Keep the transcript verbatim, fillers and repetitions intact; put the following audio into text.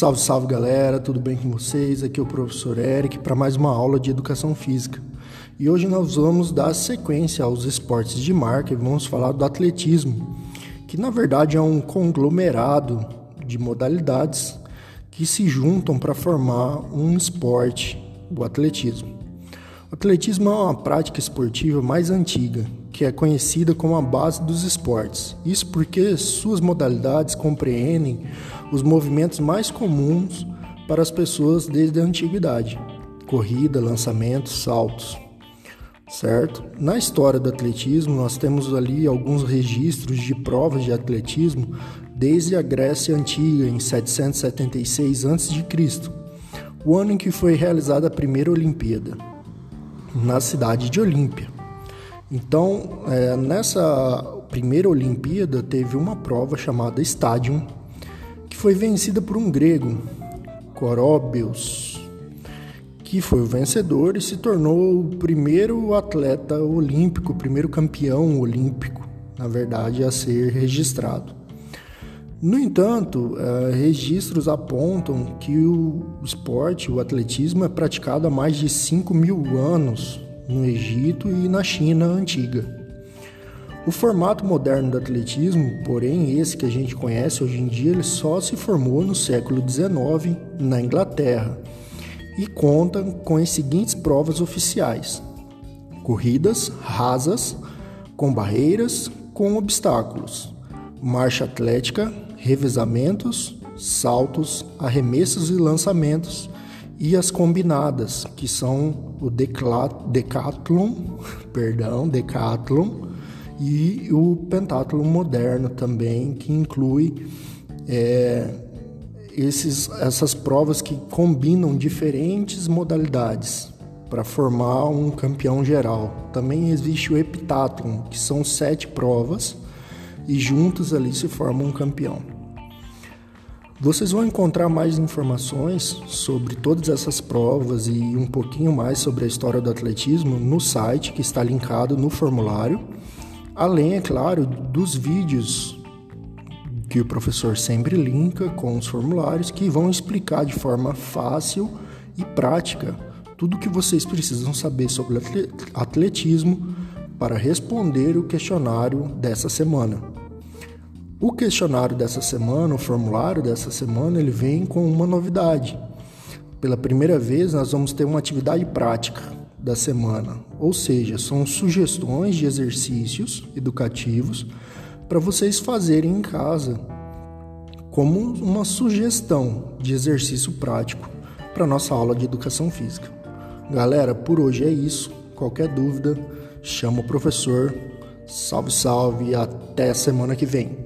Salve, salve galera, tudo bem com vocês? Aqui é o professor Eric para mais uma aula de Educação Física. E hoje nós vamos dar sequência aos esportes de marca e vamos falar do atletismo, que na verdade é um conglomerado de modalidades que se juntam para formar um esporte, o atletismo. O atletismo é uma prática esportiva mais antiga, que é conhecida como a base dos esportes. Isso porque suas modalidades compreendem os movimentos mais comuns para as pessoas desde a antiguidade: corrida, lançamento, saltos, certo? Na história do atletismo, nós temos ali alguns registros de provas de atletismo desde a Grécia Antiga, em setecentos e setenta e seis antes de Cristo, o ano em que foi realizada a primeira Olimpíada, na cidade de Olímpia. Então, é, nessa primeira Olimpíada, teve uma prova chamada Stadium, que foi vencida por um grego, Coróbeus, que foi o vencedor e se tornou o primeiro atleta olímpico, o primeiro campeão olímpico, na verdade, a ser registrado. No entanto, eh, registros apontam que o esporte, o atletismo, é praticado há mais de cinco mil anos no Egito e na China antiga. O formato moderno do atletismo, porém esse que a gente conhece hoje em dia, ele só se formou no século dezenove na Inglaterra e conta com as seguintes provas oficiais: corridas rasas, com barreiras, com obstáculos, marcha atlética, revezamentos, saltos, arremessos e lançamentos, e as combinadas, que são o decathlon, perdão, decathlon, e o pentathlon moderno também, que inclui é, esses, essas provas que combinam diferentes modalidades para formar um campeão geral. Também existe o heptathlon, que são sete provas e juntos ali se forma um campeão. Vocês vão encontrar mais informações sobre todas essas provas e um pouquinho mais sobre a história do atletismo no site que está linkado no formulário, além, é claro, dos vídeos que o professor sempre linka com os formulários, que vão explicar de forma fácil e prática tudo o que vocês precisam saber sobre atletismo para responder o questionário dessa semana. O questionário dessa semana, o formulário dessa semana, ele vem com uma novidade. Pela primeira vez, nós vamos ter uma atividade prática da semana, ou seja, são sugestões de exercícios educativos para vocês fazerem em casa, como uma sugestão de exercício prático para a nossa aula de educação física. Galera, por hoje é isso. Qualquer dúvida, chama o professor. Salve, salve e até semana que vem.